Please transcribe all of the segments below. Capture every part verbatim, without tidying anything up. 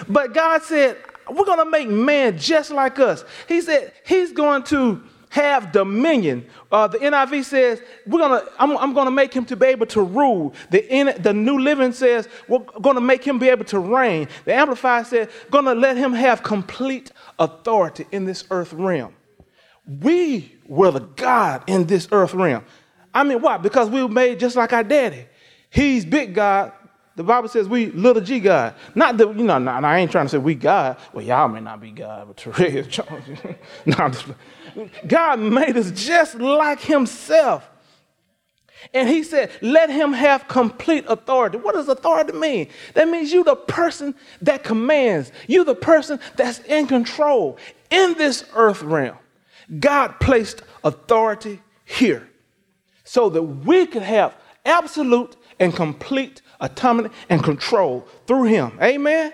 But God said, we're going to make man just like us. He said he's going to have dominion. Uh, the N I V says, we're gonna, I'm, I'm going to make him to be able to rule. The, N, the New Living says, we're going to make him be able to reign. The Amplified said, going to let him have complete authority in this earth realm. We were the God in this earth realm. I mean, why? Because we were made just like our daddy. He's big God. The Bible says we little g God. Not that, you know, no, no, I ain't trying to say we God. Well, y'all may not be God, but Therese Jones. No, I'm just, God made us just like himself. And he said, let him have complete authority. What does authority mean? That means you the person that commands. You the person that's in control. In this earth realm, God placed authority here so that we could have absolute and complete autonomy and control through him. Amen?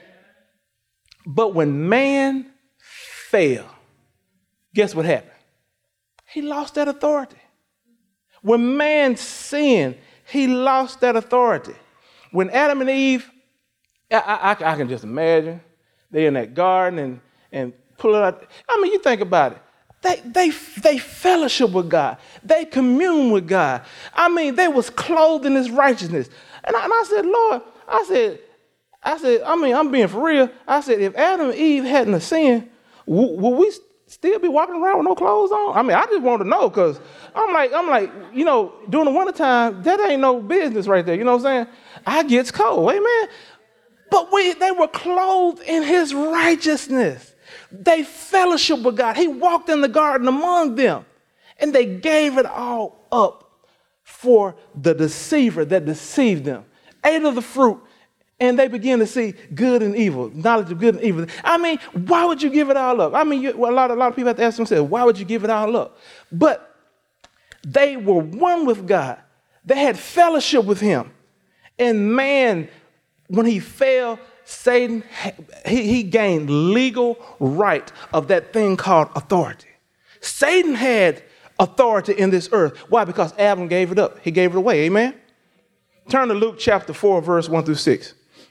But when man fell, guess what happened? He lost that authority. When man sinned, he lost that authority. When Adam and Eve, I, I, I can just imagine, they're in that garden and, and pull it out. I mean, you think about it. They, they, they fellowship with God. They commune with God. I mean, they was clothed in his righteousness. And I, and I said, Lord, I said, I said, I mean, I'm being for real. I said, if Adam and Eve hadn't have sinned, w- would we still be walking around with no clothes on? I mean, I just want to know because I'm like, I'm like, you know, during the wintertime, that ain't no business right there. You know what I'm saying? I gets cold. Amen. But we, they were clothed in his righteousness. They fellowship with God. He walked in the garden among them, and they gave it all up for the deceiver that deceived them. Ate of the fruit, and they began to see good and evil, knowledge of good and evil. I mean, why would you give it all up? I mean, you, well, a lot, a lot of people have to ask themselves, why would you give it all up? But they were one with God. They had fellowship with him. And man, when he fell, Satan, he, he gained legal right of that thing called authority. Satan had authority in this earth. Why? Because Adam gave it up. He gave it away. Amen? Turn to Luke chapter four, verse one through six.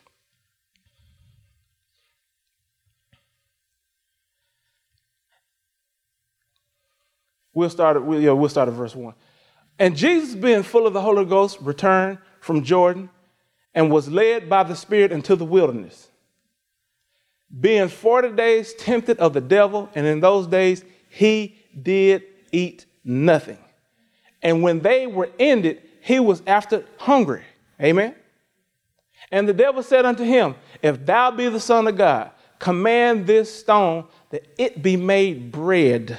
We'll start at, we'll, yeah, we'll start at verse one. And Jesus, being full of the Holy Ghost, returned from Jordan and was led by the Spirit into the wilderness, being forty days tempted of the devil, and in those days he did eat nothing. And when they were ended, he was after hungry. Amen. And the devil said unto him, if thou be the Son of God, command this stone that it be made bread.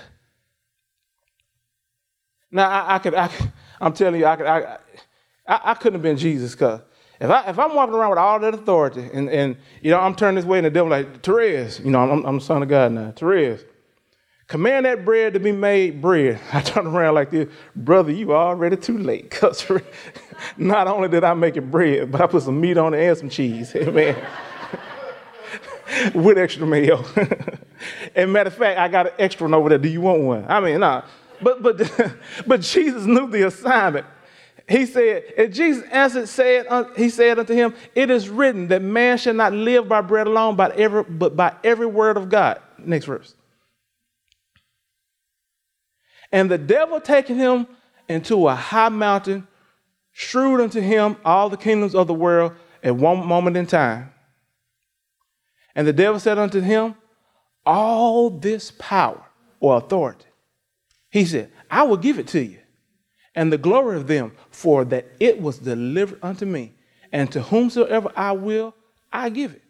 Now, I, I could, I, I'm telling you, I, could, I, I, I couldn't have been Jesus, because if, I, if I'm walking around with all that authority and, and, you know, I'm turning this way and the devil like, Therese, you know, I'm, I'm the Son of God now. Therese, command that bread to be made bread. I turn around like this, brother, you already too late. Because not only did I make it bread, but I put some meat on it and some cheese. Amen. With extra mayo. And matter of fact, I got an extra one over there. Do you want one? I mean, nah. But but but Jesus knew the assignment. He said, and Jesus answered, said, uh, he said unto him, it is written that man shall not live by bread alone, by every, but by every word of God. Next verse. And the devil taking him into a high mountain, strewed unto him all the kingdoms of the world at one moment in time. And the devil said unto him, all this power or authority, he said, I will give it to you, and the glory of them, for that it was delivered unto me, and to whomsoever I will, I give it.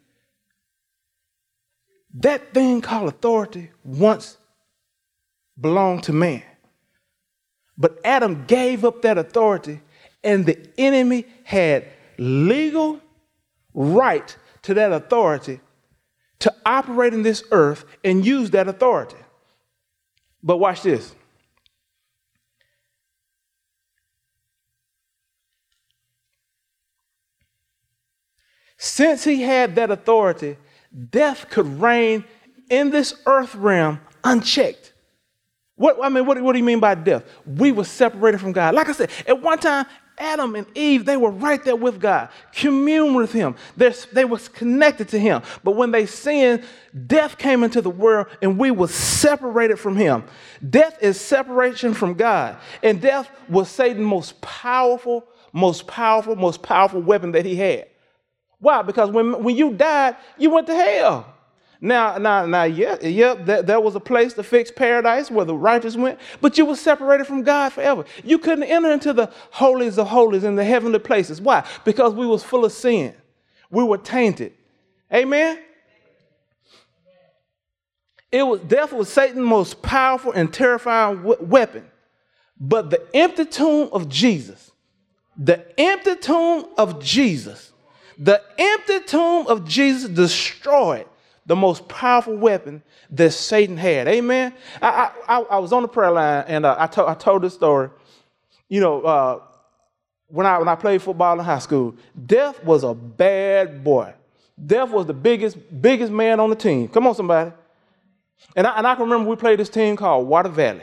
That thing called authority once belonged to man. But Adam gave up that authority, and the enemy had legal right to that authority to operate in this earth and use that authority. But watch this. Since he had that authority, death could reign in this earth realm unchecked. What I mean, what, what do you mean by death? We were separated from God. Like I said, at one time, Adam and Eve, they were right there with God, commune with him. They're, they was connected to him. But when they sinned, death came into the world and we were separated from him. Death is separation from God. And death was Satan's most powerful, most powerful, most powerful weapon that he had. Why? Because when, when you died, you went to hell. Now, now, now, yeah, yeah, there, there was a place to fix paradise where the righteous went, but you were separated from God forever. You couldn't enter into the holies of holies in the heavenly places. Why? Because we was full of sin. We were tainted. Amen? It was, death was Satan's most powerful and terrifying w- weapon. But the empty tomb of Jesus, the empty tomb of Jesus, the empty tomb of Jesus destroyed the most powerful weapon that Satan had. Amen. I I, I was on the prayer line and uh, I, to, I told this story. You know, uh, when I when I played football in high school, Death was a bad boy. Death was the biggest biggest man on the team. Come on, somebody. And I, and I can remember we played this team called Water Valley,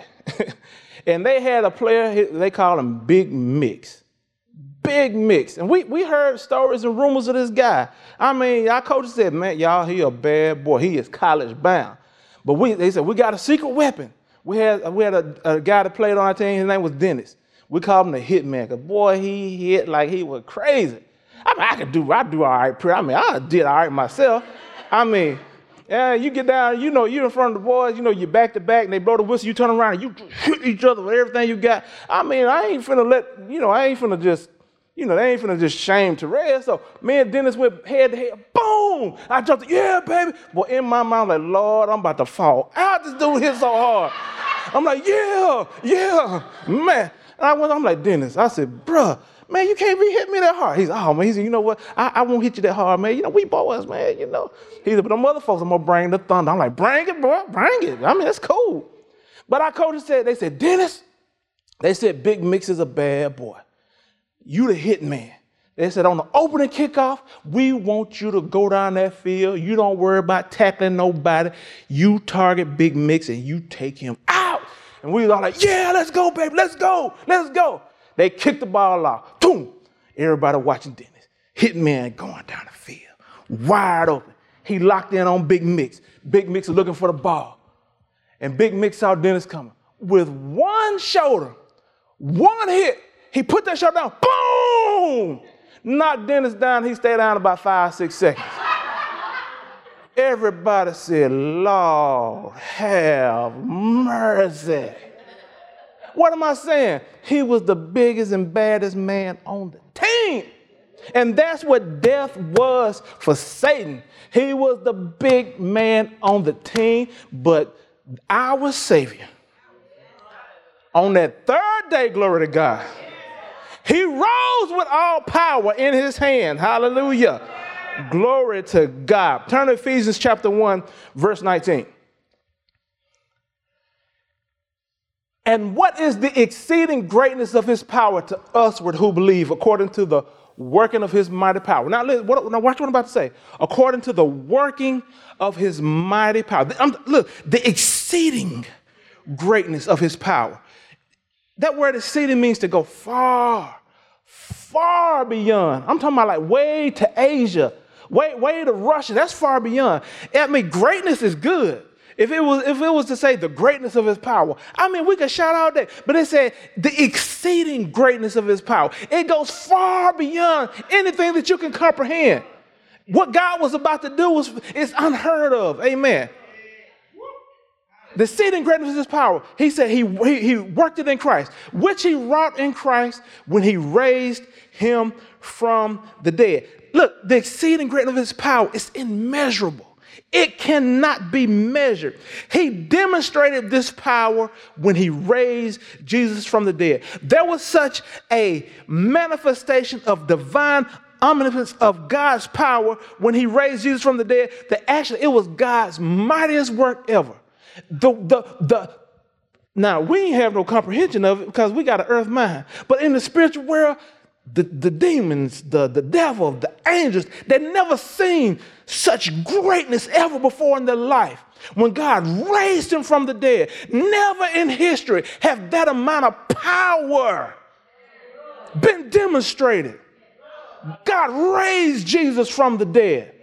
and they had a player they called him Big Mix. Big Mix. And we, we heard stories and rumors of this guy. I mean, our coach said, man, y'all, he a bad boy. He is college bound. But we they said, we got a secret weapon. We had we had a, a guy that played on our team. His name was Dennis. We called him the Hitman. Because, boy, he hit like he was crazy. I mean, I could do, I do all right. I mean, I did all right myself. I mean, yeah, you get down, you know, you're in front of the boys, you know, you're back to back, and they blow the whistle, you turn around, and you hit each other with everything you got. I mean, I ain't finna let, you know, I ain't finna just, You know, they ain't finna just shame Terez. So me and Dennis went head to head. Boom! I jumped, yeah, baby. Boy, in my mind, I'm like, Lord, I'm about to fall out. This dude hit so hard. I'm like, yeah, yeah, man. And I went, I'm like, Dennis, I said, bruh, man, you can't be hitting me that hard. He's, oh, man, he said, you know what? I, I won't hit you that hard, man. You know, we boys, man, you know. He said, but them other folks, I'm gonna bring the thunder. I'm like, bring it, bro, bring it. I mean, that's cool. But our coaches said, they said, Dennis, they said, Big Mix is a bad boy. You the hit man. They said on the opening kickoff, we want you to go down that field. You don't worry about tackling nobody. You target Big Mix and you take him out. And we was all like, yeah, let's go, baby. Let's go. Let's go. They kicked the ball off. Boom. Everybody watching Dennis. Hit man going down the field. Wide open. He locked in on Big Mix. Big Mix is looking for the ball. And Big Mix saw Dennis coming. With one shoulder, one hit, he put that shot down, boom! Knocked Dennis down, he stayed down about five, six seconds. Everybody said, Lord, have mercy. What am I saying? He was the biggest and baddest man on the team. And that's what death was for Satan. He was the big man on the team, but our Savior, on that third day, glory to God, he rose with all power in his hand. Hallelujah. Glory to God. Turn to Ephesians chapter one, verse nineteen. And what is the exceeding greatness of his power to usward who believe, according to the working of his mighty power? Now, listen, what, now watch what I'm about to say. According to the working of his mighty power. I'm, look, the exceeding greatness of his power. That word exceeding means to go far, far beyond. I'm talking about like way to Asia, way, way to Russia. That's far beyond. I mean, greatness is good. If it was, if it was to say the greatness of his power, I mean, we could shout out that. But it said the exceeding greatness of his power. It goes far beyond anything that you can comprehend. What God was about to do was is unheard of. Amen. The exceeding greatness of his power, he said he, he, he worked it in Christ, which he wrought in Christ when he raised him from the dead. Look, the exceeding greatness of his power is immeasurable. It cannot be measured. He demonstrated this power when he raised Jesus from the dead. There was such a manifestation of divine omnipotence of God's power when he raised Jesus from the dead that actually it was God's mightiest work ever. The, the, the, now, we ain't have no comprehension of it because we got an earth mind. But in the spiritual world, the, the demons, the, the devil, the angels, they never seen such greatness ever before in their life. When God raised him from the dead, never in history have that amount of power Been demonstrated. God raised Jesus from the dead.